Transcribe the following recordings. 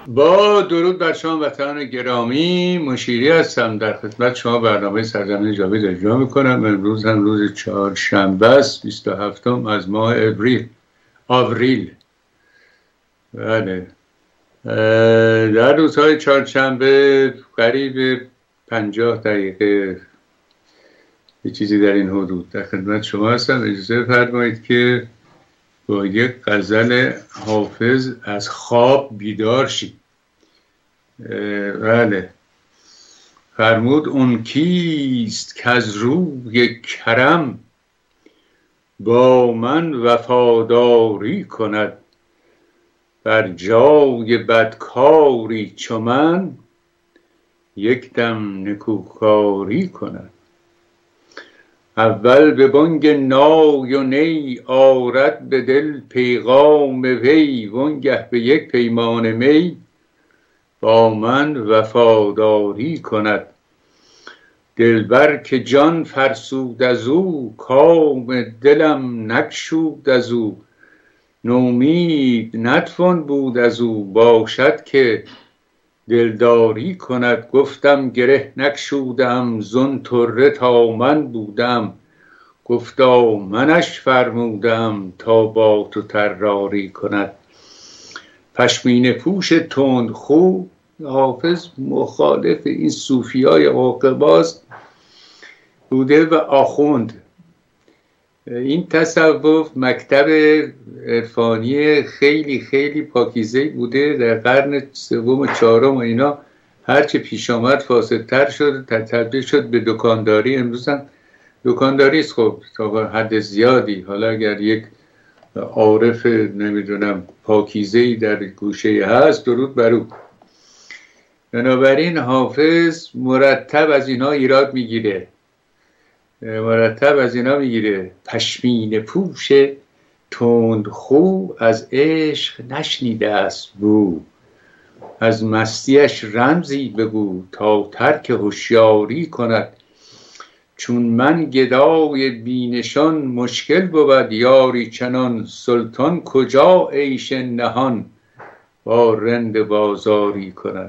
با درود بر شما وطنان گرامی، مشیری هستم در خدمت شما برنامه سرزمین جاوید اجرا میکنم. امروز هم روز چهارشنبه است، 27 از ماه آوریل. بله، در روزهای چهارشنبه قریب 50 دقیقه یه چیزی در این حدود در خدمت شما هستم. اجازه فرمایید که با یک غزل حافظ از خواب بیدار شید. بله، فرمود اون کیست که از روی کرم با من وفاداری کند، بر جای بدکاری چو من یک دم نکوکاری کند. اول به بانگ نای و نی آرد به دل پیغام وی، وانگه به یک پیمانه می با من وفاداری کند. دلبر که جان فرسود از او، کام دلم نگشود از او، نومید نتوان بود از او، باشد که دلداری کند. گفتم گره نگشودم زان طره تا من بودم، گفتا منش فرمودم تا با تو طراری کند. پشمینه پوش تندخو، حافظ مخالف این صوفیای عاقباز بوده و آخوند. این تصوف مکتب عرفانی خیلی خیلی پاکیزه بوده در قرن سوم و چهارم و اینا. هرچه پیش آمد فاسدتر شد، تبدیل شد به دکانداری. امروز هم دکانداری است، خب تا حد زیادی. حالا اگر یک عارف نمیدونم پاکیزه‌ای در گوشه هست، درود بر او. بنابراین حافظ مرتب از اینا ایراد میگیره، پشمینه پوش تندخو، از عشق نشنیده است بو، از مستیش رمزی بگو تا ترک هوشیاری کند. چون من گدای بینشان مشکل بود یاری چنان، سلطان کجا عیش نهان با رند بازاری کند.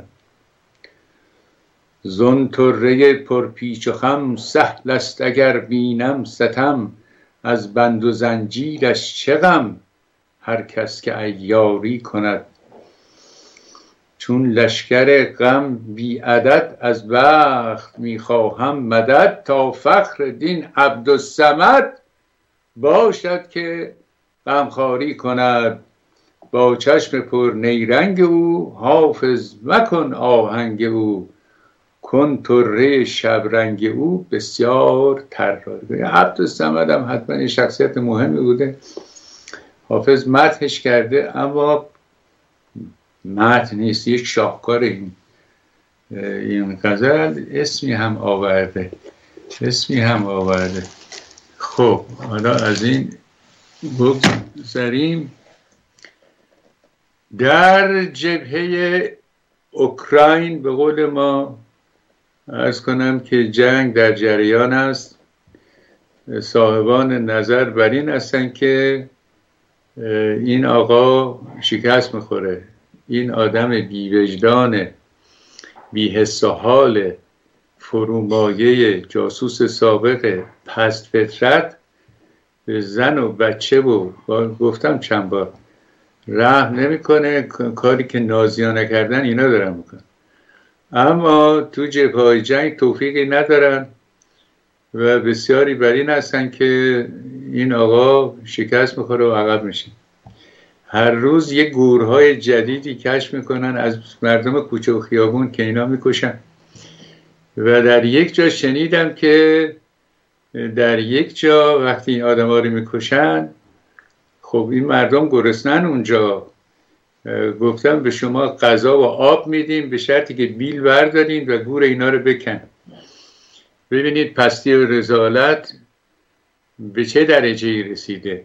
زان طره پرپیچ و خم سهل است اگر بینم ستم، از بند و زنجیرش چه غم هر کس که عیاری کند. چون لشکر غم بی عدد از بخت میخواهم مدد، تا فخر دین عبدالصمد باشد که غمخواری کند. با چشم پر نیرنگ او حافظ مکن آهنگ او، کن طره شبرنگ او بسیار طراری. عبدالصمد هم حتما شخصیت مهمی بوده، حافظ مدحش کرده، اما مدح نیست، یک شاهکار این غزل اسمی هم آورده. خب حالا از این بگذریم. در جبهه اوکراین به قول ما عرض کنم که جنگ در جریان است. صاحبان نظر بر این هستند که این آقا شکست میخوره، این آدم بی‌وجدان بی‌حس و حال فرومایه جاسوس سابق پست فطرت به زن و بچه و گفتم چند بار رحم نمیکنه. کاری که نازی‌ها نکردن اینا دارن میکنن، اما تو جبهه‌های جنگ توفیقی ندارن و بسیاری بر این هستن که این آقا شکست میخوره و عقب میشه. هر روز یک گورهای جدیدی کشف میکنن از مردم کوچه و خیابون که اینا میکشن. و در یک جا شنیدم که در یک جا وقتی این آدم ها رو میکشن، خب این مردم گرسنن اونجا، گفتم به شما غذا و آب میدیم به شرطی که بیل بردارین و گور اینا رو بکن. ببینید پستی و رذالت به چه درجه رسیده.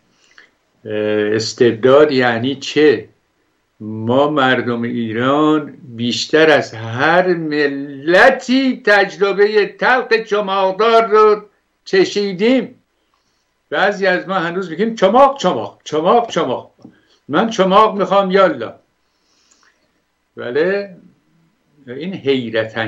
استبداد یعنی چه؟ ما مردم ایران بیشتر از هر ملتی تجربه تلخ چماقدار رو چشیدیم. بعضی از ما هنوز میگیم چماق چماق چماق چماق، من چماق میخوام یالا. ولی این حیرت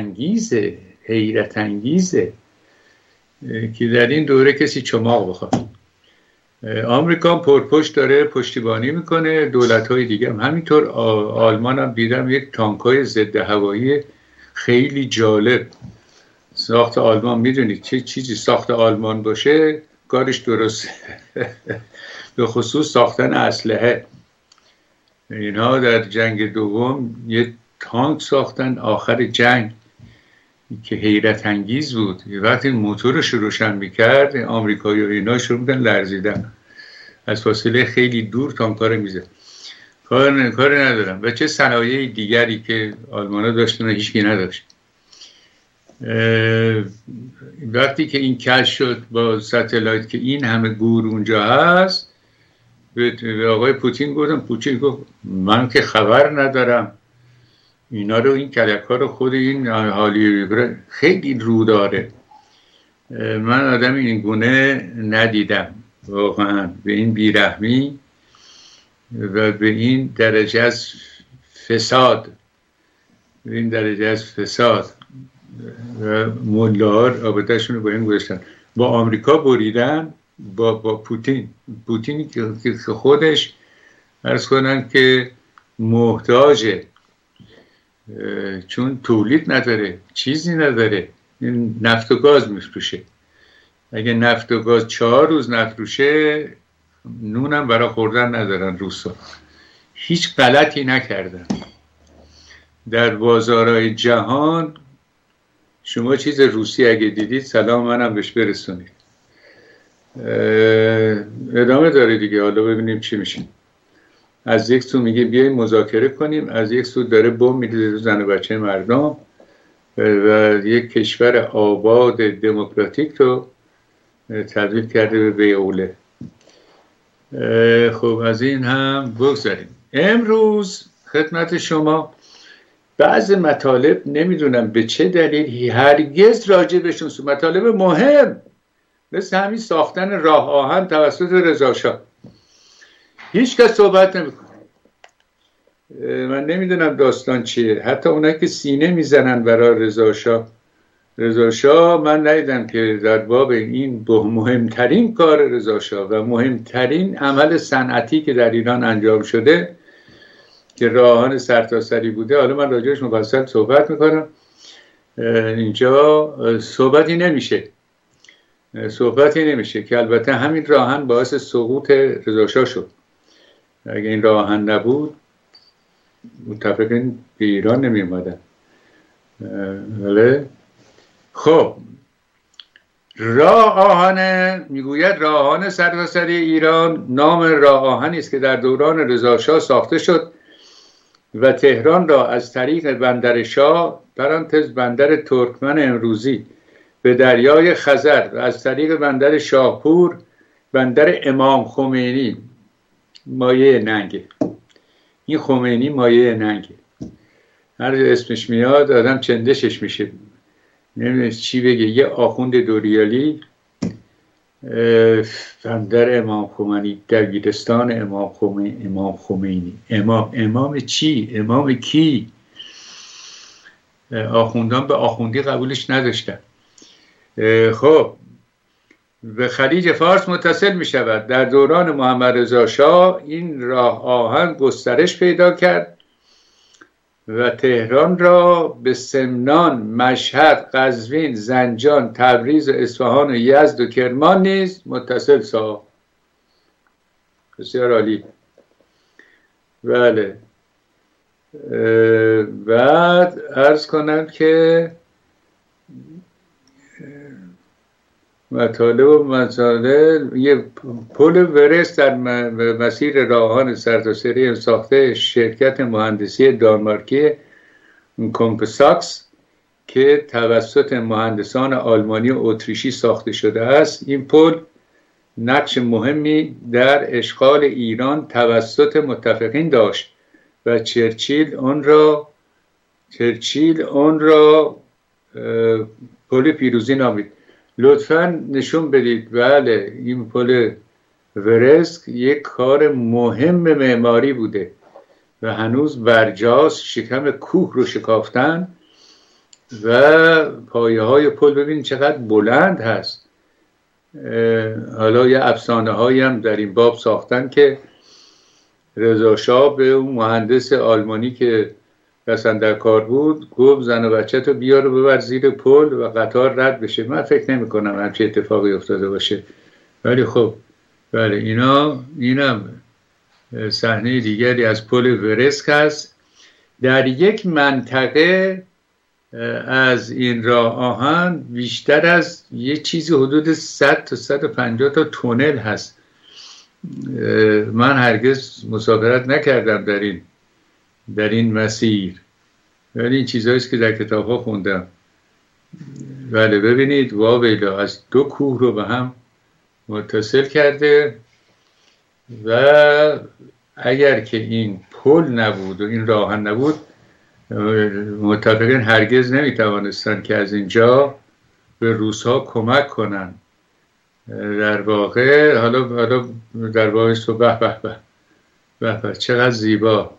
انگیزه که در این دوره کسی چماق بخواد. آمریکا پرپشت داره پشتیبانی میکنه، دولت‌های دیگه هم همینطور. آلمان هم دیدم یک تانک‌های ضد هوایی خیلی جالب. ساخت آلمان، میدونید چه چیزی ساخت آلمان باشه کارش درسته. به خصوص ساختن اسلحه. اینها در جنگ دوم یه تانک ساختن آخر جنگ که حیرت انگیز بود. وقتی موتورش روشن میکرد آمریکایی و اینا شروع می‌کردن لرزیدن، از فاصله خیلی دور تانک‌ها رو میزد. کار ندارم. و چه صنایع دیگری که آلمان‌ها داشتن و هیچکی نداشت. وقتی که این کشف شد با ستلایت که این همه گور اونجا هست، به آقای پوتین گفتم، پوتین گفت من که خبر ندارم اینا رو، این کلک‌ها رو خود این حالی خیلی رو داره. من آدم این گونه ندیدم واقعا، به این بیرحمی و به این درجه از فساد، به این درجه از فساد. و ملاها رابطه‌شون رو با این گذاشتن، با آمریکا بریدن، با پوتینی که خودش عرض کنن که محتاجه، چون تولید نداره، چیزی نداره، این نفت و گاز میفروشه. اگه نفت و گاز 4 روز نفروشه نونم برای خوردن ندارن روسا. هیچ غلطی نکردن. در بازارهای جهان شما چیز روسی اگه دیدید سلام منم بهش برسونید. ادامه داره دیگه، حالا ببینیم چی میشه. از یک سو میگه بیاییم مذاکره کنیم، از یک سو داره بمب میریزه رو زن و بچه مردم و یک کشور آباد دموکراتیک رو تبدیل کرده به بیعوله. خب از این هم بگذاریم. امروز خدمت شما بعض مطالب نمیدونم به چه دلیل هرگز راجع بهشون مطالب مهم مثل همین ساختن راه آهن توسط رضا شاه هیچ کس صحبت نمیکنه. من نمیدونم داستان چیه. حتی اونایی که سینه میزنن برای رضا شاه من ندیدم که در باب این مهمترین کار رضا شاه و مهمترین عمل صنعتی که در ایران انجام شده که راه آهن سرتاسری بوده، حالا من راجعش مفصل صحبت میکنم، اینجا صحبتی نمیشه که البته همین راه آهن باعث سقوط رضا شاه شد. اگه این راه آهن نبود متفقین به ایران نمی اومدن. خب راه آهن میگوید راه آهن سرتاسری ایران نام راه آهنی است که در دوران رضا شاه ساخته شد و تهران را از طریق بندر شاه پرانتز بندر ترکمن امروزی به دریای خزر و از طریق بندر شاهپور بندر امام خمینی مایه ننگه. این خمینی مایه ننگه، هر اسمش میاد آدم چندشش میشه، نمیدونی چی بگه. یه آخوند دوریالی بندر امام خمینی، دبیرستان امام خمینی. امام چی؟ امام کی؟ آخوندان به آخوندی قبولش نداشتن. خب به خلیج فارس متصل می شود. در دوران محمد رضا شاه این راه آهن گسترش پیدا کرد و تهران را به سمنان، مشهد، قزوین، زنجان، تبریز و اصفهان و یزد و کرمان نیز متصل ساخت. بسیار عالی. بله. بعد عرض کنم که مطالب یه پل ورست در مسیر راه آهن سرتاسری ساخته شرکت مهندسی دانمارکی کمپساکس که توسط مهندسان آلمانی و اتریشی ساخته شده است. این پل نقش مهمی در اشغال ایران توسط متفقین داشت و چرچیل آن را پل پیروزی نامید. لطفاً نشون بدید. بله این پل ورسک یک کار مهم معماری بوده و هنوز برجاست، شکم کوه رو شکافتن و پایه های پل ببینید چقدر بلند هست. حالا یه افسانه هایی هم در این باب ساختن که رضا شاه به اون مهندس آلمانی که دستن در کار بود گفت زن و بچه تو بیار و ببر زیر پل و قطار رد بشه. من فکر نمی کنم همچین اتفاقی افتاده باشه، ولی خب بله اینم صحنه دیگری از پل ورسک هست. در یک منطقه از این راه آهن بیشتر از یه چیزی حدود 100 تا 150 تا تونل هست. من هرگز مسافرت نکردم در این مسیر، ولی این چیزهاییست که در کتاب ها خوندم. بله ببینید واویلا از 2 کوه رو به هم متصل کرده و اگر که این پل نبود و این راهن نبود متفقین هرگز نمیتوانستن که از اینجا به روس‌ها کمک کنن. در واقع حالا در واقع به چقدر زیبا،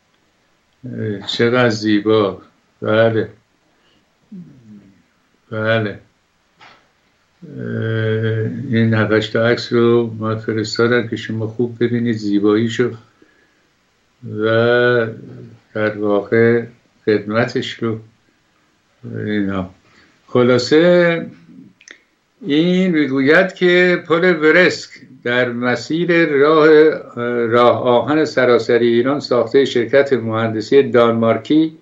چقدر زیبا. بله این 7 تا عکس رو ما فرستادم که شما خوب ببینید زیباییشو و در واقع خدمتش رو اینا. خلاصه این میگوید که پل ورسک در مسیر راه آهن سراسری ایران ساخته شرکت مهندسی دانمارکی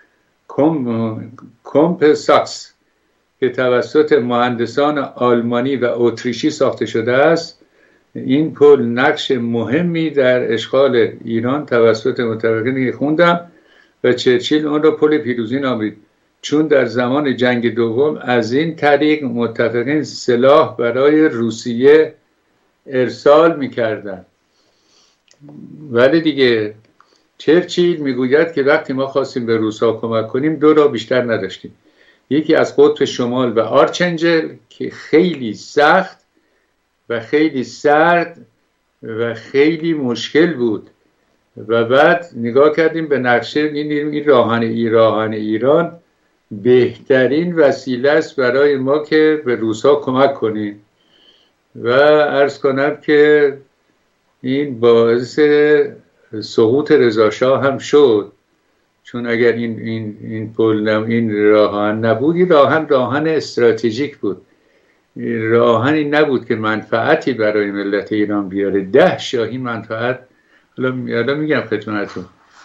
کومپ ساکس که توسط مهندسان آلمانی و اتریشی ساخته شده است. این پل نقش مهمی در اشغال ایران توسط متفقین خوندم و چرچیل اون را پل پیروزی نامید، چون در زمان جنگ دوم از این طریق متفقین سلاح برای روسیه ارسال می‌کردند. ولی دیگه چرچیل میگوید که وقتی ما خواستیم به روس‌ها کمک کنیم 2 راه بیشتر نداشتیم. یکی از قطب شمال و آرچنجل که خیلی سخت و خیلی سرد و خیلی مشکل بود و بعد نگاه کردیم به نقشه این راهن ایران بهترین وسیله است برای ما که به روس‌ها کمک کنیم و عرض کنم که این باعث سقوط رضا شاه هم شد، چون اگر این پل این راهن نبود، این راهن استراتژیک بود، راهنی نبود که منفعتی برای ملت ایران بیاره. 10 شاهی منفعت، حالا میگم خدمتتون،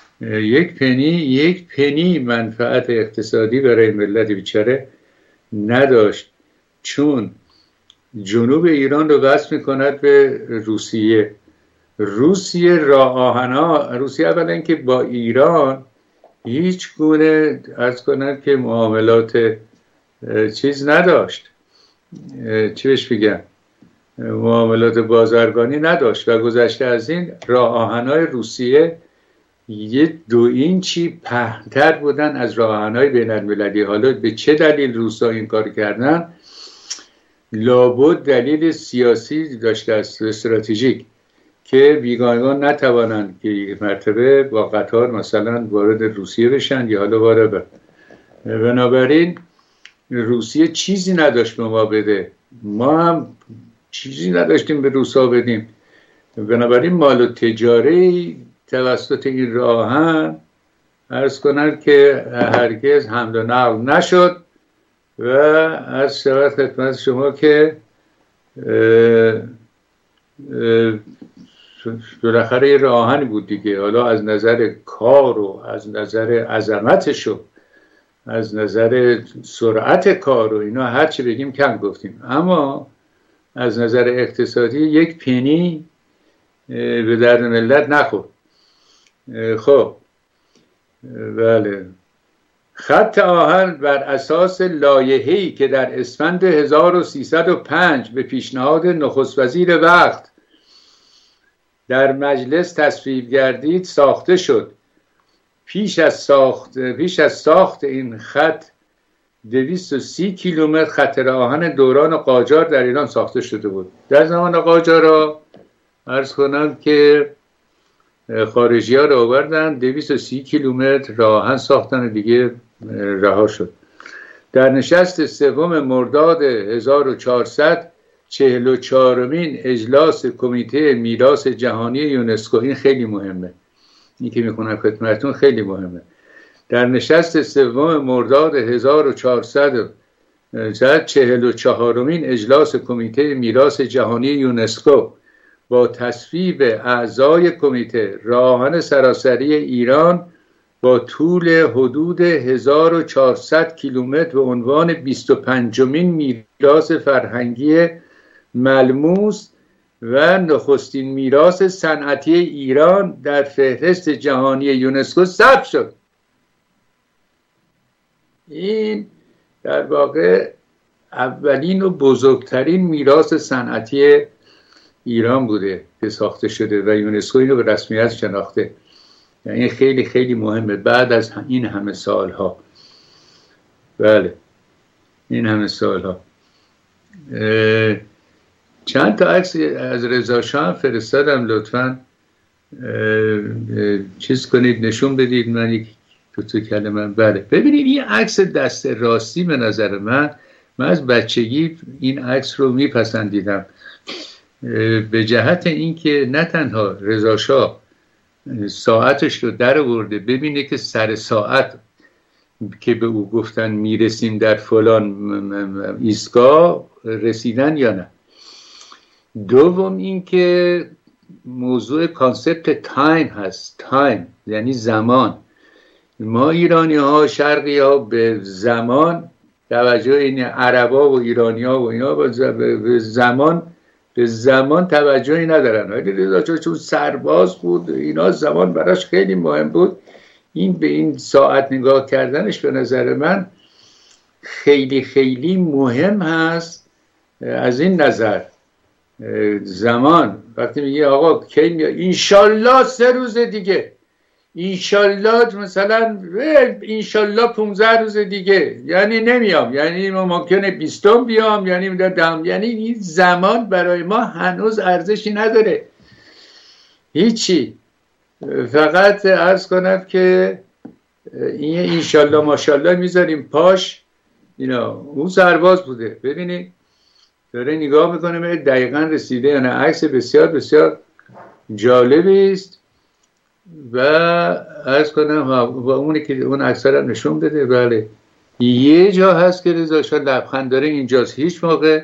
یک پنی منفعت اقتصادی برای ملت بیچاره نداشت، چون جنوب ایران رو وصل میکند به روسیه راه آهن‌ها. روسیه اولا اینکه با ایران هیچ گونه از کنند که معاملات چیز نداشت، چی بهش بگم، معاملات بازرگانی نداشت و گذشته از این راه آهن‌های روسیه 2 اینچی پهن‌تر بودن از راه آهن‌های بین‌المللی. حالا به چه دلیل روس‌ها این کار کردن؟ لابد دلیل سیاسی داشته است، استراتژیک، که بیگانگان نتوانند که یک مرتبه با قطار مثلا وارد روسیه بشن یا حالا وارد. بنابراین روسیه چیزی نداشت به ما بده، ما هم چیزی نداشتیم به روسا بدیم. بنابراین مال و تجاری توسط این راهن عرض کنند که هرگز حمل و نقل نشد و از شود خدمت شما که بالاخره یه راهنی بود دیگه. حالا از نظر کار و از نظر عظمتش و از نظر سرعت کار و اینا هر چی بگیم کم گفتیم، اما از نظر اقتصادی 1 پنی به درد ملت نخورد. خب بله، خط آهن بر اساس لایحه‌ای که در اسفند 1305 به پیشنهاد نخست وزیر وقت در مجلس تصویب گردید ساخته شد. پیش از ساخت این خط 230 کیلومتر خط آهن دوران قاجار در ایران ساخته شده بود. در زمان قاجارا عرض کنم که خارجی ها رو آوردن 230 کیلومتر راه آهن ساختن و دیگه رها شد. در نشست سوم مرداد 1400 44مین اجلاس کمیته میراث جهانی یونسکو، این خیلی مهمه، این که میخونم خدمتتون خیلی مهمه. در نشست سوم مرداد 1400 44مین اجلاس کمیته میراث جهانی یونسکو با تصویب اعضای کمیته راه آهن سراسری ایران با طول حدود 1400 کیلومتر به عنوان 25مین میراث فرهنگی ملموس و نخستین میراث صنعتی ایران در فهرست جهانی یونسکو ثبت شد. این در واقع اولین و بزرگترین میراث صنعتی ایران بوده که ساخته شده و یونسکو اینو به رسمیت شناخته. یعنی این خیلی خیلی مهمه بعد از این همه سالها. بله این همه سالها. چند تا عکس از رضا شاه فرستادم، لطفاً چیز کنید نشون بدید من یک تو کلمه. بله ببینید این عکس دست راستی به نظر من از بچگی این عکس رو میپسندیدم به جهت اینکه نه تنها رضا شاه ساعتش رو در آورده ببینه که سر ساعت که به او گفتن میرسیم در فلان ایستگاه رسیدن یا نه. دوم اینکه موضوع کانسپت تایم هست. تایم یعنی زمان. ما ایرانی ها شرقی ها به زمان توجه، این عربا و ایرانی ها و اینا به زمان توجهی ندارن. ولی رضا چون سرباز بود اینا زمان براش خیلی مهم بود. این به این ساعت نگاه کردنش به نظر من خیلی خیلی مهم هست. از این نظر زمان وقتی میگه آقا کی میاد انشالله 3 روز دیگه، انشالله مثلا انشالله 15 روز دیگه، یعنی نمیام، یعنی ممکنه 20 بیام، یعنی دهم، یعنی این زمان برای ما هنوز ارزشی نداره هیچی. فقط عرض کنم که این انشالله ماشالله میذاریم پاش. اینا اون سرباز بوده، ببینید داره نگاه میکنه دقیقا رسیده یا نه. عکس بسیار بسیار جالبی است و عرض کنم و اونی که اون عکس رو نشون بده. بله یه جا هست که رضا شاه لبخند داره، اینجاست. هیچ موقع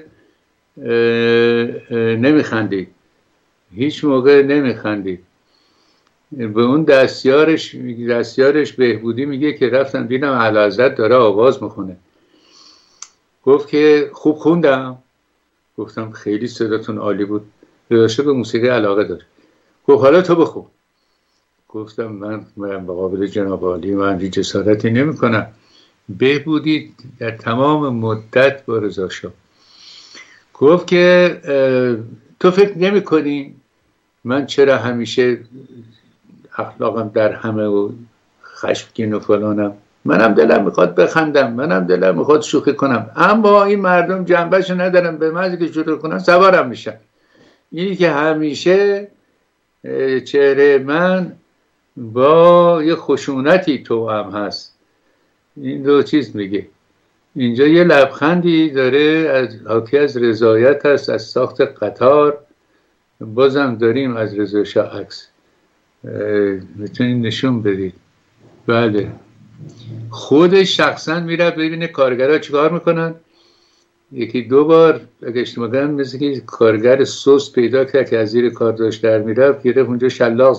نمیخندید، هیچ موقع نمیخندید. به اون دستیارش بهبودی میگه که رفتم دیدم اعلیحضرت داره آواز میخونه. گفت که خوب خوندم. گفتم خیلی صداتون عالی بود. رضا شاه به موسیقی علاقه داره. گفت حالا تو بخون. گفتم من مقابل جناب عالی من جسارتی نمی کنم. بهبودی در تمام مدت با رضا شاه گفت که تو فکر نمی کنی من چرا همیشه اخلاقم در همه و خشمگین و فلانم؟ منم دلم میخواد بخندم، منم دلم میخواد شوخی کنم، اما این مردم جنبهشو ندارم، به محض که شروع کنم سوارم میشن. اینی که همیشه چهره من با یه خشونتی توأم هست. این دو چیز میگه. اینجا یه لبخندی داره حاکی از رضایت هست از ساخت قطار. بازم داریم از رضا شاه عکس میتونید نشون بدید. بله خودش شخصا میره ببینه کارگرها چیکار میکنن. یکی دو بار اگه اشتباه نکنم مثل که کارگر سوس پیدا کرد که از زیر کار داشت در میرفت، گرفت اونجا شلاق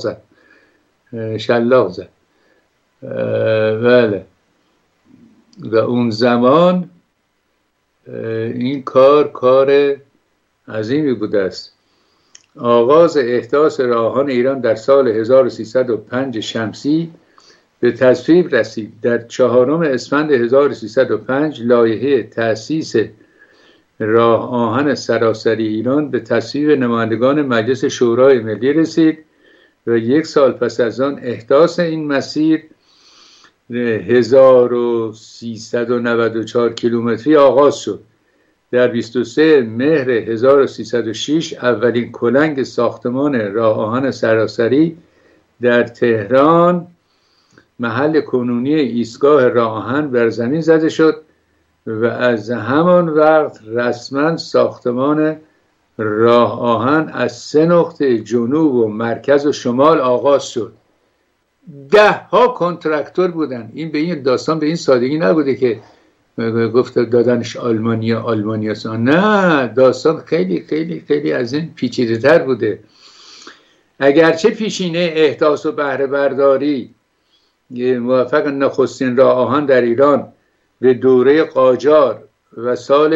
زد. بله و اون زمان این کار عظیمی بوده است. آغاز احداث راه آهن ایران در سال 1305 شمسی به تصویب رسید. در 4 اسفند 1305 لایحه تأسیس راه آهن سراسری ایران به تصویب نمایندگان مجلس شورای ملی رسید و 1 سال پس از آن احداث این مسیر 1394 کیلومتری آغاز شد. در 23 مهر 1306 اولین کلنگ ساختمان راه آهن سراسری در تهران محل کنونی ایستگاه راه آهن بر زمین زده شد و از همان وقت رسما ساختمان راه آهن از 3 نقطه جنوب و مرکز و شمال آغاز شد. 10 کنترکتور بودن. این به این داستان به این سادگی نبوده که گفت دادنش آلمانیا. نه، داستان خیلی خیلی خیلی از این پیچیده تر بوده. اگرچه پیشینه احداث و بهره برداری موفق نخستین راه آهن در ایران به دوره قاجار و سال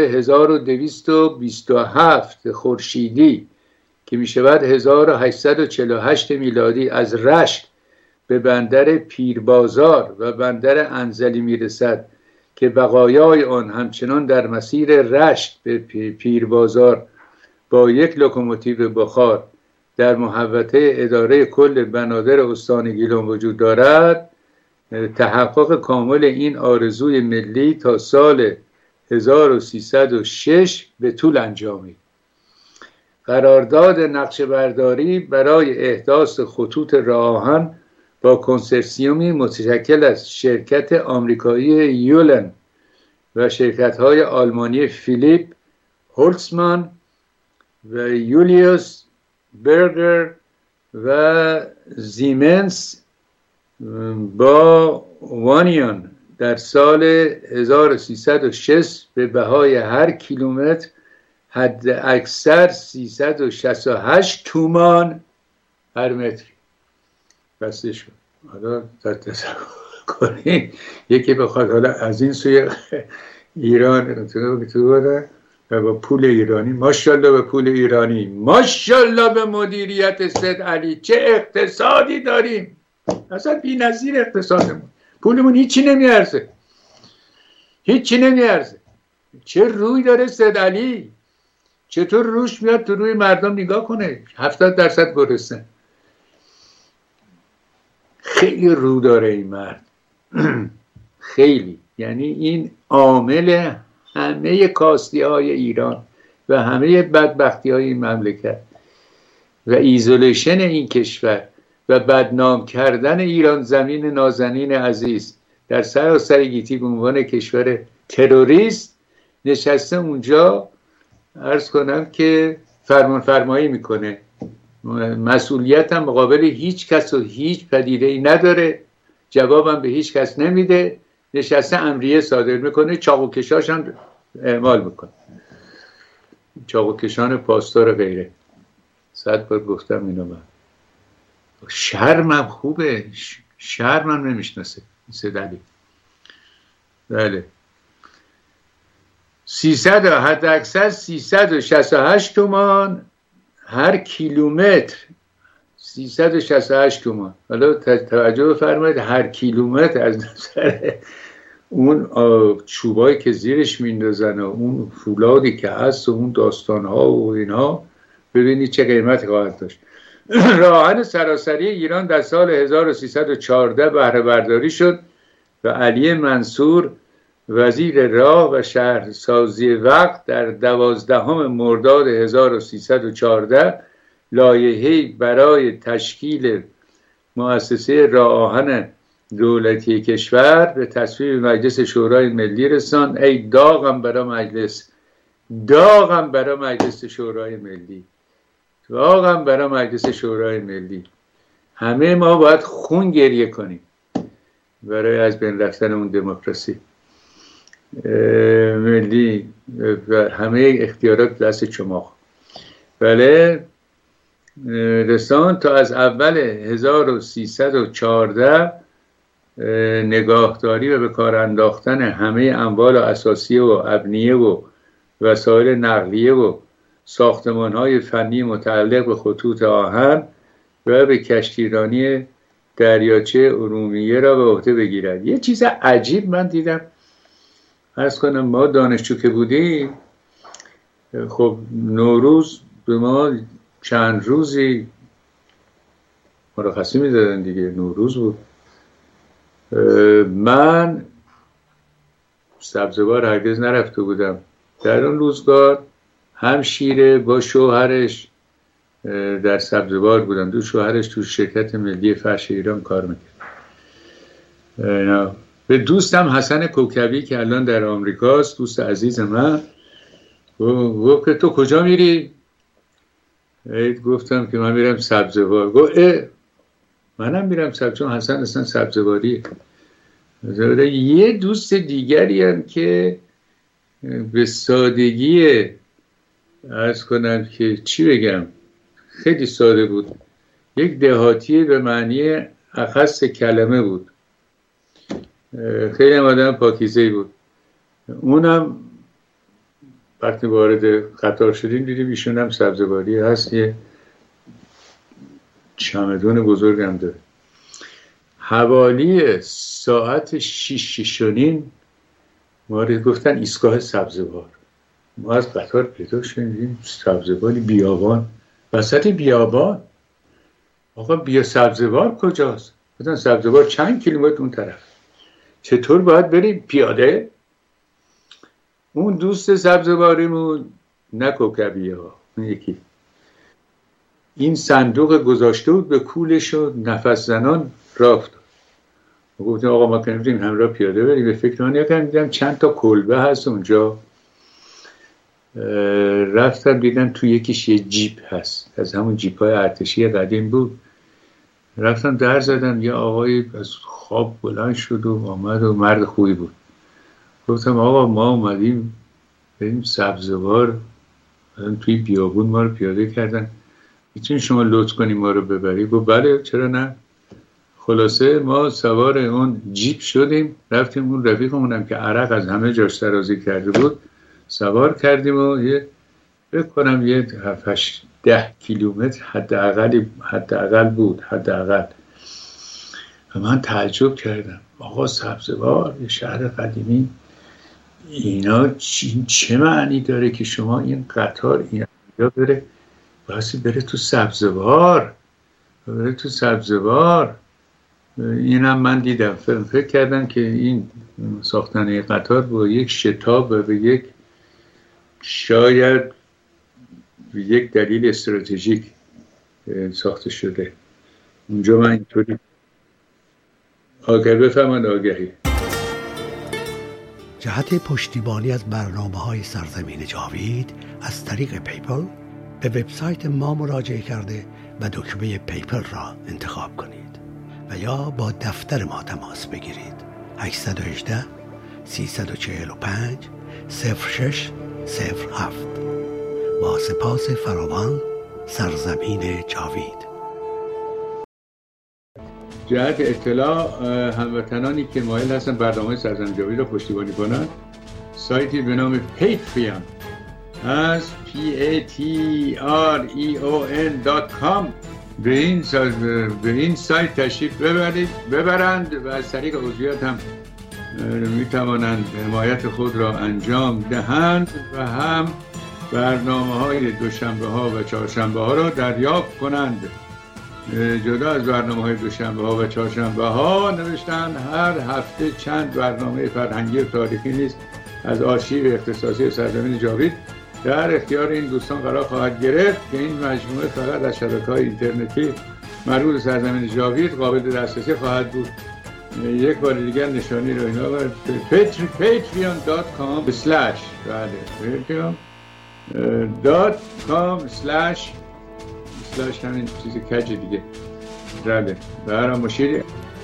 1227 خورشیدی که می شود 1848 میلادی از رشت به بندر پیربازار و بندر انزلی می رسد که بقایای آن همچنان در مسیر رشت به پیربازار با 1 لوکوموتیو بخار در محوطه اداره کل بنادر استان گیلان وجود دارد، تحقق کامل این آرزوی ملی تا سال 1306 به طول انجامید. قرارداد نقشه برداری برای احداث خطوط راه آهن با کنسرسیومی متشکل از شرکت آمریکایی یولن و شرکت‌های آلمانی فیلیپ هولتزمان و یولیوس برگر و زیمنس با وانیان در سال 1306 به بهای هر کیلومتر حد اکثر 368 تومان هر متر بسته شد. حالا تصور کنید یکی بخواد حالا از این سوی ایران تو و با پول ایرانی، ماشاءالله به پول ایرانی، ماشاءالله به مدیریت سید علی، چه اقتصادی داریم، اصلا بی نظیر اقتصادمون، پولمون هیچی نمیارزه، هیچی نمیارزه. چه روی داره سید علی، چطور روش میاد تو روی مردم نگاه کنه، 70% گرسنه. خیلی رو داره این مرد خیلی، یعنی این عامل همه کاستی های ایران و همه بدبختی های این مملکت و ایزولیشن این کشور و بدنام کردن ایران زمین نازنین عزیز در سراسر گیتی به عنوان کشور تروریست نشسته اونجا، عرض کنم که فرمان فرمایی میکنه، مسئولیت هم مقابل هیچ کس و هیچ پدیده ای نداره، جوابم به هیچ کس نمیده، نشسته امریه صادر میکنه، چاقوکشاش هم اعمال میکنه، چاقوکشان پاسدار غیره. 100 بار گفتم اینو. من شرمم خوبه، شرمم نمیشناسه سید علی. بله 300 حد اکثر 368 تومان هر کیلومتر، 368 تومان. حالا توجه بفرمایید هر کیلومتر از نظر اون چوبایی که زیرش میندازن و اون فولادی که هست و اون داستانها و اینها، ببینید چه قیمتی خواهد داشت. راه آهن سراسری ایران در سال 1314 بهره برداری شد و علی منصور وزیر راه و شهرسازی وقت در 12 مرداد 1314 لایحه‌ای برای تشکیل مؤسسه راه آهن دولتی کشور به تصویب مجلس شورای ملی رساند. ای داغم برای مجلس، داغم برای مجلس شورای ملی، داغم برای مجلس شورای ملی. همه ما باید خون گریه کنیم برای از بین رفتن اون دموکراسی ملی و همه اختیارات دست شما. بله رسان تا از اول 1314 نگاهداری و به کار انداختن همه اموال اساسیه و ابنیه و وسایل نقلیه و ساختمان‌های فنی متعلق به خطوط آهن و به کشتیرانی دریاچه ارومیه را به عهده بگیرد. یه چیز عجیب من دیدم، عرض کنم ما دانشجو که بودیم، خب نوروز به ما چند روزی مرخصی میدادن دیگه، نوروز بود. من سبزوار هرگز نرفته بودم. در اون روزگار هم شیره با شوهرش در سبزوار بودن. دو شوهرش تو شرکت ملی فرش ایران کار میکرد. به دوستم حسن کوکبی که الان در آمریکاست، دوست عزیز من، گفت که تو کجا میری؟ گفتم که من میرم سبزوار. گفت منم میرم چون حسن اصلا سبزواریه. یه دوست دیگری هم که به سادگی عرض کنم که چی بگم، خیلی ساده بود، یک دهاتی به معنی اخص کلمه بود، خیلی آدم پاکیزه‌ای بود. اونم وقتی وارد قطار شدیم دیدیم ایشون هم سبزواری هست، یه چمدون بزرگ هم داره. حوالی ساعت 6:06 ما رو گفتن ایستگاه سبزوار. ما از قطار پیدا شدیم سبزواری، بیابان، وسط بیابان. آقا سبزوار کجاست؟ گفتن سبزوار چند کیلومتر اون طرف. چطور باید بریم؟ پیاده؟ اون دوست سبزواریمون نه کوکبیه ها، اون یکی این صندوق گذاشته بود به کولش و نفس زنان رفت. گفتیم آقا ما کنیم همراه پیاده بریم. به فکر من دیدم چند تا کلبه هست اونجا. رفتم دیدم تو یکیش یه جیپ هست، از همون جیپ های ارتشی قدیم بود. رفتم در زدم، یه آقای از خواب بلند شد و آمد و مرد خوبی بود. گفتم آقا ما اومدیم بریم سبزوار، توی بیابون ما رو پیاده کردن، میتونی شما لطف کنی ما رو ببری؟ گفت بله چرا نه. خلاصه ما سوار اون جیپ شدیم، رفتیم اون رفیقمونم که عرق از همه جاش سرازی کرده بود سوار کردیم و بکنم یه 7-10 کیلومتر حداقل بود. و من تعجب کردم آقا سبزوار یه شهر قدیمی، اینا چه معنی داره که شما این قطار اینجا بره واسه بره تو سبزوار؟ اینم من دیدم، فکر کردم که این ساختن قطار با یک شتاب و به یک شاید به یک دلیل استراتژیک ساخته شده. اونجا من اینطوری آگهی جهت پشتیبانی از برنامه‌های سرزمین جاوید از طریق پیپل به وبسایت ما مراجعه کرده و دکمه پیپل را انتخاب کنید و یا با دفتر ما تماس بگیرید. 818 345 0607. با سپاس فراوان، سرزمین جاوید. جهت اطلاع هموطنانی که مایل هستن برنامه سرزمین جاوید را پشتیبانی کنند، سایتی به نام پیتریون از patreon.com به این سایت تشریف ببرند و از طریق عضویت هم میتوانند حمایت خود را انجام دهند و هم برنامه‌های دوشنبه ها و چهارشنبه ها را دریافت کنند. جدا از برنامه‌های دوشنبه ها و چهارشنبه ها نوشتن هر هفته چند برنامه فرهنگی و تاریخی نیز از آرشیو اختصاصی سرزمین جاوید در اختیار این دوستان قرار خواهد گرفت که این مجموعه فقط از شبکه‌های اینترنتی مربوط به جاوید قابل دسترسی خواهد بود. یک بار دیگر نشانی رو اینا بر patreon.com/ patreon.com/ همین چیز کج دیگه بله برای مشیری.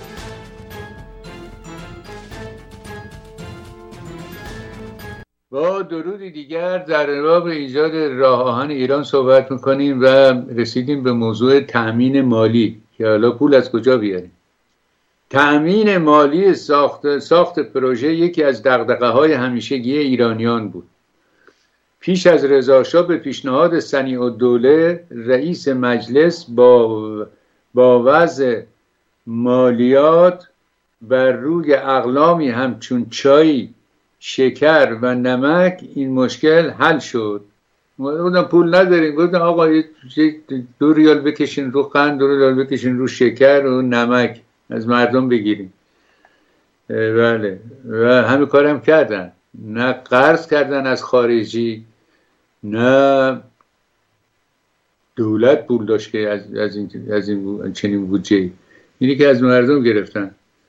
با درودی دیگر در باب ایجاد راه آهن ایران صحبت میکنیم و رسیدیم به موضوع تأمین مالی که حالا پول از کجا بیاریم. تأمین مالی ساخت پروژه یکی از دغدغه‌های همیشگی ایرانیان بود. پیش از رضاشاه به پیشنهاد صنیع‌الدوله رئیس مجلس با وضع مالیات بر روی اقلامی همچون چای، شکر و نمک این مشکل حل شد. گفتم پول نداریم، گفتم آقا 2 ریال بکشین رو قند، 2 ریال بکشین رو شکر و نمک از مردم بگیریم. بله و همین کارم کردن، نه قرض کردن از خارجی، نه دولت پول داشت که از این چنین بودجه، اینی که از مردم گرفتن،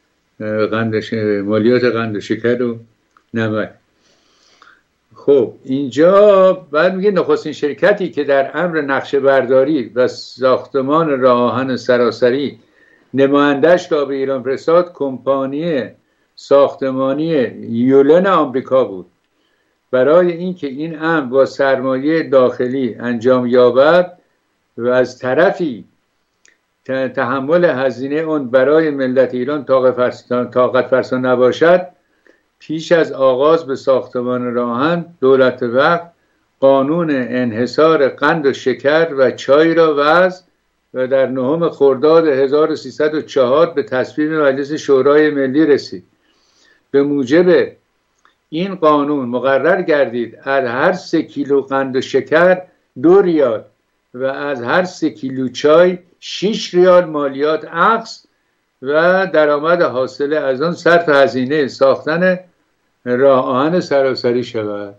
مالیات قند و شکر و نمک. خب اینجا بعد میگه نخستین شرکتی که در امر نقشه برداری و ساختمان راه آهن سراسری نماینده‌اش را به ایران فرستاد کمپانی ساختمانی یولن آمریکا بود. برای اینکه این امر با سرمایه داخلی انجام یابد و از طرفی تحمل هزینه اون برای ملت ایران طاقت فرسا نباشد، پیش از آغاز به ساختمان راه آهن دولت وقت قانون انحصار قند و شکر و چای را وضع و در 9 خرداد 1304 به تصویب مجلس شورای ملی رسید. به موجب این قانون مقرر گردید از هر 3 کیلو قند و شکر 2 ریال و از هر 3 کیلو چای 6 ریال مالیات اخذ و درآمد حاصل از آن صرف هزینه ساختن راه آهن سراسری شود.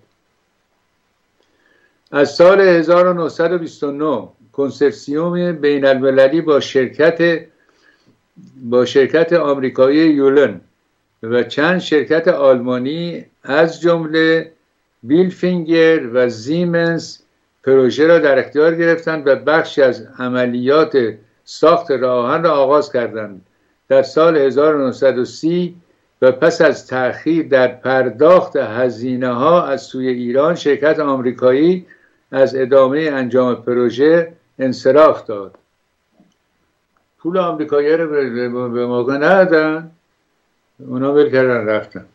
از سال 1929 کنسرسیوم بین المللی با شرکت آمریکایی یولن و چند شرکت آلمانی از جمله بیلفینگر و زیمنس پروژه را در اختیار گرفتند و بخشی از عملیات ساخت راه آهن را آغاز کردند. در سال 1930 و پس از تأخیر در پرداخت هزینه ها از سوی ایران، شرکت آمریکایی از ادامه انجام پروژه انصراف داد. پول آمریکایی رو به موقع ندادن، اونا ول کردن رفتن.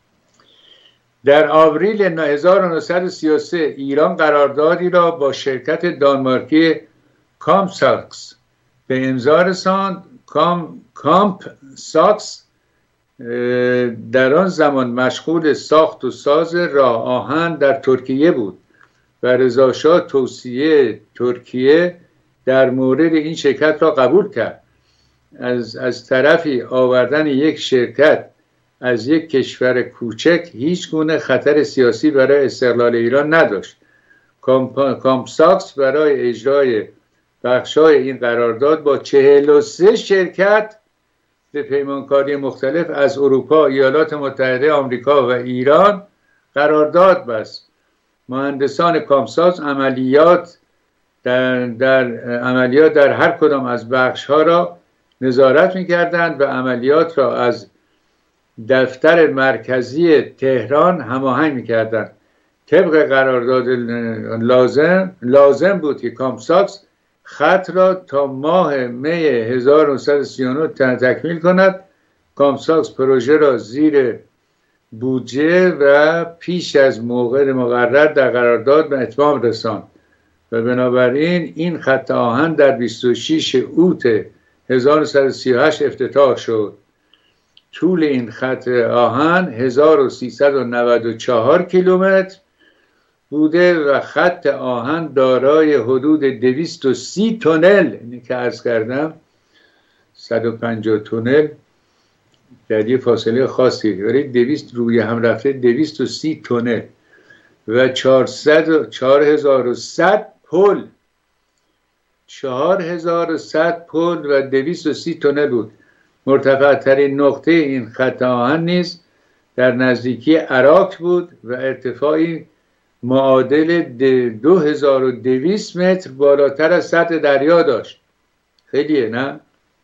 در آوریل 1933 ایران قراردادی را با شرکت دانمارکی کامساکس به امضا رساند. کامپ ساکس در آن زمان مشغول ساخت و ساز راه آهن در ترکیه بود و رضاشاه توصیه ترکیه در مورد این شرکت را قبول کرد. از طرفی آوردن یک شرکت از یک کشور کوچک هیچ گونه خطر سیاسی برای استقلال ایران نداشت. کامساکس برای اجرای بخشای این قرارداد با 43 شرکت به پیمانکاری مختلف از اروپا، ایالات متحده آمریکا و ایران قرارداد بست. مهندسان کامساکس عملیات در هر کدام از بخش‌ها را نظارت می‌کردند و عملیات را از دفتر مرکزی تهران هماهنگ می‌کردند. طبق قرارداد لازم بود که کامساکس خط را تا ماه می 1939 تکمیل کند. کامساکس پروژه را زیر بودجه و پیش از موعد مقرر در قرارداد به اتمام رساند و بنابراین این خط آهن در 26 اوت 1938 افتتاح شد. طول این خط آهن 1394 کیلومتر بوده و خط آهن دارای حدود 230 تونل، اینی که عرض کردم 150 تونل در یه فاصله خاصی، ولی 200 روی هم رفته 230 تونل و 4100 پل، 4100 پل و 230 تونل بود. مرتفع ترین نقطه این خط آهن نیز در نزدیکی عراق بود و ارتفاعی معادل 2200 متر بالاتر از سطح دریا داشت. خیلیه نه؟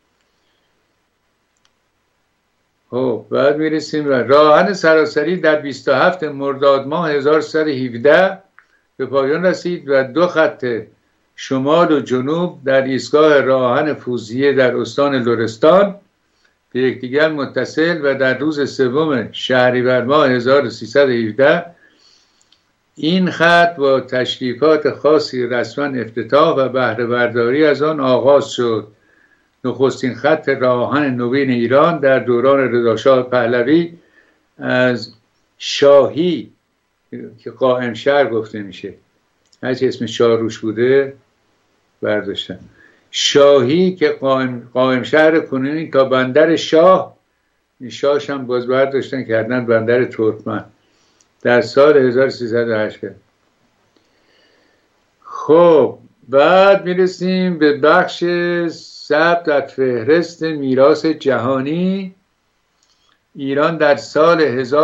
خب بعد میرسیم راه آهن سراسری در 27 مرداد ماه 1317 به پایان رسید و 2 خط شمال و جنوب در ایستگاه راه آهن فوزیه در استان لرستان به یکدیگر متصل و در روز 3 شهریور ماه 1317 این خط با تشریفات خاصی رسما افتتاح و بهره برداری از آن آغاز شد. نخستین خط راه آهن نوین ایران در دوران رضاشاه پهلوی از شاهی که قائم شهر گفته میشه، هرچی اسم شاه روش بوده برداشتن، شاهی که قائم شهر کنونی تا بندر شاه، شاهش هم باز برداشتن کردن بندر ترکمن در سال 1308. خب بعد میرسیم به بخش ثبت در فهرست میراث جهانی. ایران در سال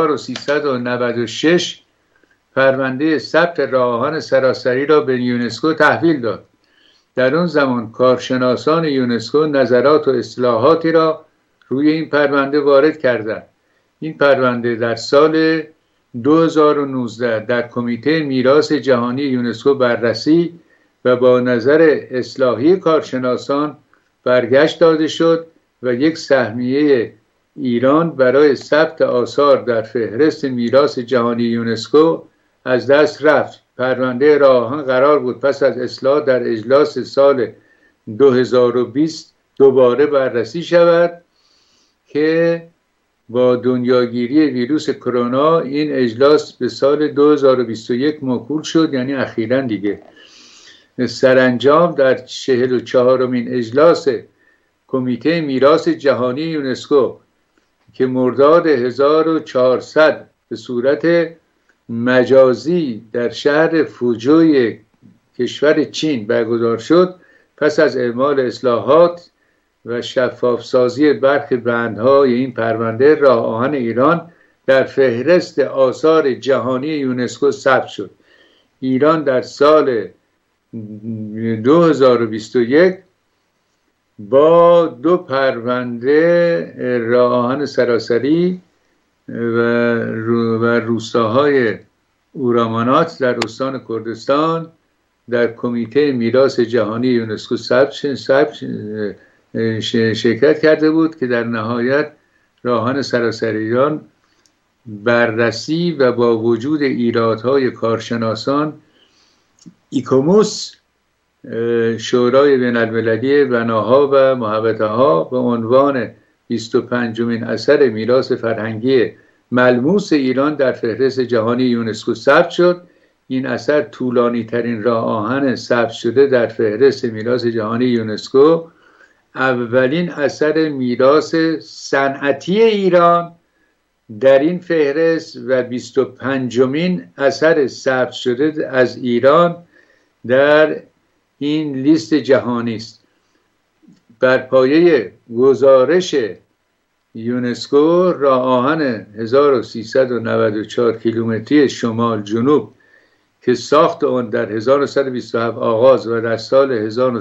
1396 پرونده ثبت راه آهن سراسری را به یونسکو تحویل داد. در اون زمان کارشناسان یونسکو نظرات و اصلاحاتی را روی این پرونده وارد کردند. این پرونده در سال 2019 در کمیته میراث جهانی یونسکو بررسی و با نظر اصلاحی کارشناسان برگشت داده شد و یک سهمیه ایران برای ثبت آثار در فهرست میراث جهانی یونسکو از دست رفت. پرونده راه آهن قرار بود پس از اصلاح در اجلاس سال 2020 دوباره بررسی شود که با دنیاگیری ویروس کرونا این اجلاس به سال 2021 موکول شد، یعنی اخیراً دیگه. سرانجام در 44مین اجلاس کمیته میراث جهانی یونسکو که مرداد 1400 به صورت مجازی در شهر فوجوی کشور چین برگزار شد، پس از اعمال اصلاحات و شفاف سازی برخی بندهای این پرونده راه آهن ایران در فهرست آثار جهانی یونسکو ثبت شد. ایران در سال 2021 با 2 پرونده راه آهن سراسری و روستاهای اورامانات در استان کردستان در کمیته میراث جهانی یونسکو شرکت کرده بود که در نهایت راه آهن سراسریان بررسی و با وجود ایرادهای کارشناسان ایکوموس شورای بین المللی بناها و محوطه‌ها به عنوان 25مین اثر میراث فرهنگی ملموس ایران در فهرست جهانی یونسکو ثبت شد. این اثر طولانی ترین راه آهن ثبت شده در فهرست میراث جهانی یونسکو، اولین اثر میراث صنعتی ایران در این فهرست و 25مین اثر ثبت شده از ایران در این لیست جهانی است. بر پایه گزارش یونسکو راه آهن 1394 کیلومتری شمال جنوب که ساخت آن در 1927 آغاز و در سال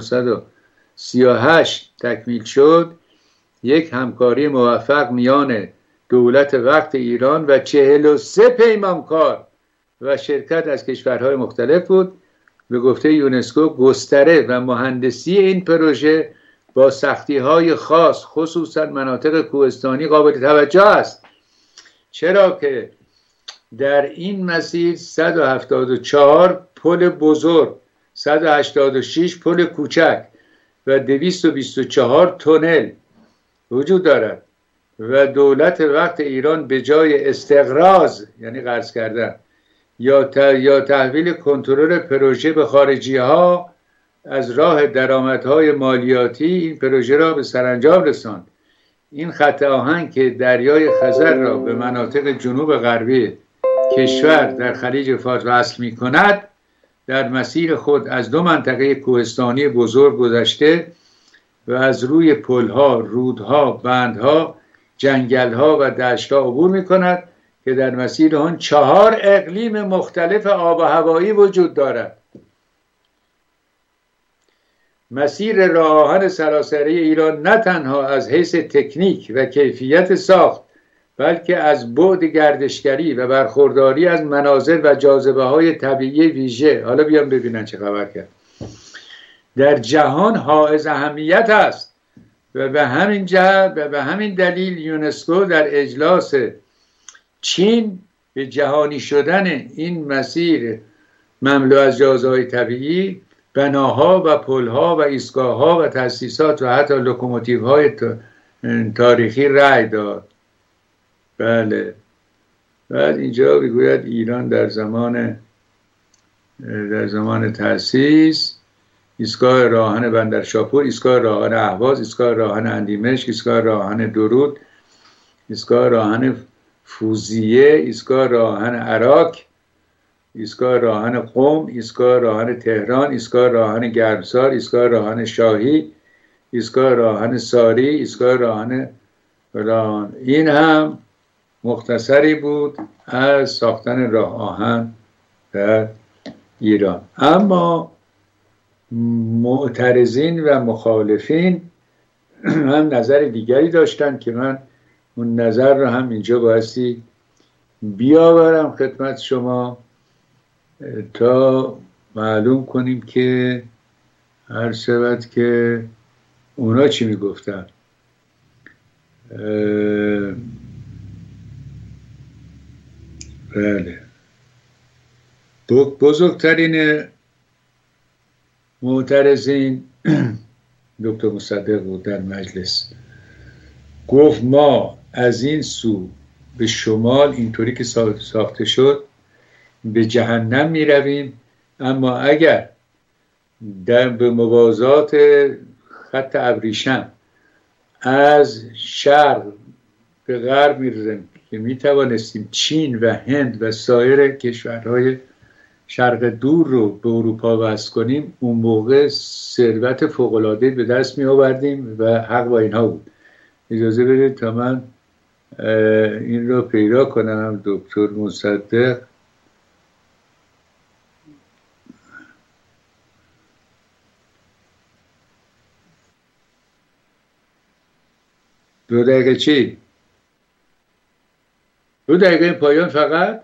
1938 تکمیل شد، یک همکاری موفق میان دولت وقت ایران و 43 پیمانکار و شرکت از کشورهای مختلف بود. به گفته یونسکو گستره و مهندسی این پروژه با سختی‌های خاص خصوصا مناطق کوهستانی قابل توجه است، چرا که در این مسیر 174 پل بزرگ، 186 پل کوچک و 224 تونل وجود دارد و دولت وقت ایران به جای استقراض یعنی قرض کردن یا تحویل کنترل پروژه به خارجی ها از راه درآمدهای مالیاتی این پروژه را به سرانجام رساند. این خط آهن که دریای خزر را به مناطق جنوب غربی کشور در خلیج فارس وصل می کند، در مسیر خود از 2 منطقه کوهستانی بزرگ گذشته و از روی پلها، رودها، بندها، جنگلها و دشتها عبور می کند که در مسیر آن 4 اقلیم مختلف آب و هوایی وجود دارد. مسیر راه آهن سراسری ایران نه تنها از حیث تکنیک و کیفیت ساخت، بلکه از بعد گردشگری و برخورداری از مناظر و جاذبه های طبیعی ویژه، حالا بیان ببینن چه خبر کرد، در جهان حائز اهمیت است و به همین جهت و به همین دلیل یونسکو در اجلاس چین به جهانی شدن این مسیر مملو از جاذبه‌های طبیعی، بناها و پلها و ایستگاه‌ها و تأسیسات و حتی لوکوموتیوهای تاریخی رأی داد. بله. بعد اینجا بگوید ایران در زمان تأسیس ایستگاه راه آهن بندر شاپور، ایستگاه راه آهن اهواز، ایستگاه راه آهن اندیمشک، ایستگاه راه آهن درود، ایستگاه راه آهن فوزیه، ایستگاه راه آهن عراق ایستگاه راهن قم، ایستگاه راهن تهران، ایستگاه راهن گرمسار، ایستگاه راهن شاهی، ایستگاه راهن ساری، ایستگاه راهن فلان. این هم مختصری بود از ساختن راه آهن در ایران. اما معترضین و مخالفین هم نظر دیگری داشتن که من اون نظر رو هم اینجا بایستی بیاورم خدمت شما تا معلوم کنیم که هر شود که اونا چی میگفتن. بله، بزرگترین معترضین دکتر مصدق بود در مجلس. گفت ما از این سو به شمال اینطوری که ساخته شد به جهنم می رویم، اما اگر به موازات خط ابریشم از شرق به غرب می رویم که می توانستیم چین و هند و سایر کشورهای شرق دور رو به اروپا وصل کنیم، اون موقع ثروت فوق‌العاده به دست می آوردیم و حق با اینها بود. اجازه بدید تا من این رو پیدا کنم. دکتر مصدق دو دقیقه چی؟ 2 دقیقه پایان فقط؟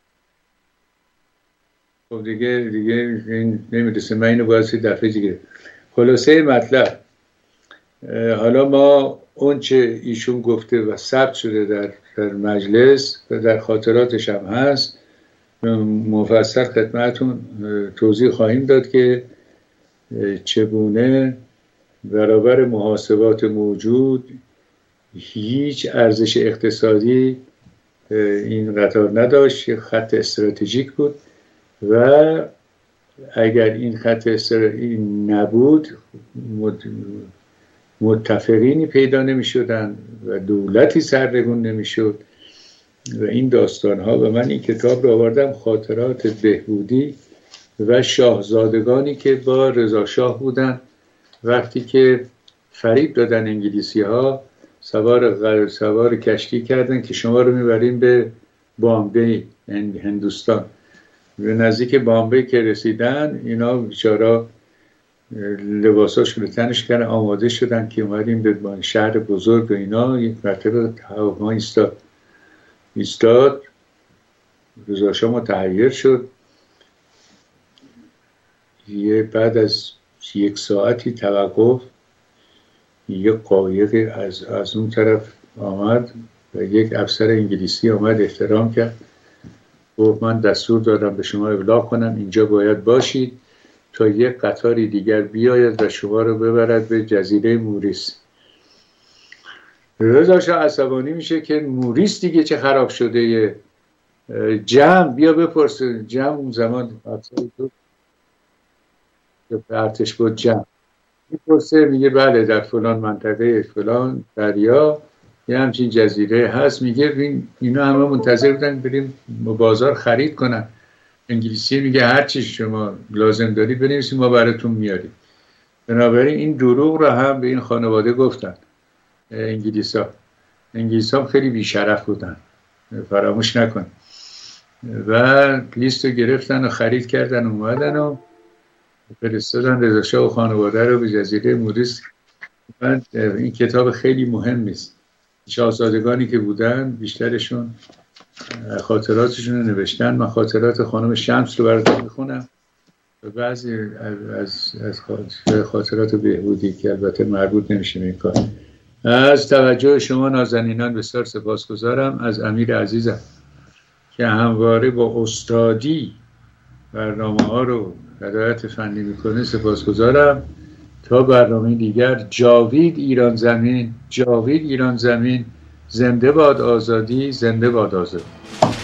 خب دیگه این نمیرسه، من اینو باید دفعه دیگه. خلاصه مطلب، حالا ما اون چه ایشون گفته و ثبت شده در مجلس و در خاطراتش هم هست مفصل خدمتون توضیح خواهیم داد که چگونه برابر محاسبات موجود هیچ ارزش اقتصادی این قطار نداشت، خط استراتژیک بود و اگر این خط استراتژیک نبود متفقینی پیدا نمی شدن و دولتی سرنگون نمی شد و این داستان ها. و من این کتاب رو آوردم، خاطرات بهبودی و شاهزادگانی که با رضا شاه بودن وقتی که فریب دادن انگلیسی ها، سوار کشتی کردن که شما رو میبریم به بامبی هندوستان. به نزدیک بامبی که رسیدن اینا بیچارا لباساشون رو تنش کردن، آماده شدن که اومدیم به شهر بزرگ و اینا. یک مرتبه هواپیما ایستاد، رضا شاه متحیر شد. بعد از 1 ساعتی توقف یک قایق از اون طرف آمد و یک افسر انگلیسی آمد احترام کرد، گفت من دستور دادم به شما ابلاغ کنم اینجا باید باشید تا یک قطاری دیگر بیاید و شما رو ببرد به جزیره موریس. رضا شاه عصبانی میشه که موریس دیگه چه خراب شده، جمع بیا بپرسه. جمع اون زمان ارتش بود، جمع میپرسه، میگه بله در فلان منطقه فلان دریا یه همچین جزیره هست. میگه اینا همه منتظر بودن بریم بازار خرید کنن. انگلیسی میگه هر چی شما لازم داری بنویسید ما براتون میاریم. بنابراین این دروغ رو هم به این خانواده گفتن انگلیسا هم خیلی بیشرف بودن، فراموش نکن. و لیست رو گرفتن و خرید کردن و اومدن و فرستادن رضا شاه و خانواده رو به جزیره موریس. این کتاب خیلی مهم است. شاهزادگانی که بودن بیشترشون خاطراتشون رو نوشتن. من خاطرات خانم شمس رو براتون میخونم و بعضی از خاطرات بهبودی که البته مربوط نمیشه به این کار. از توجه شما نازنینان بسیار سپاسگزارم. از امیر عزیزم که همواره با استادی برنامه ها رو هدایت فنی میکنه سپاسگزارم. تا برنامه دیگر، جاوید ایران زمین، جاوید ایران زمین. زنده باد آزادی، زنده باد آزادی.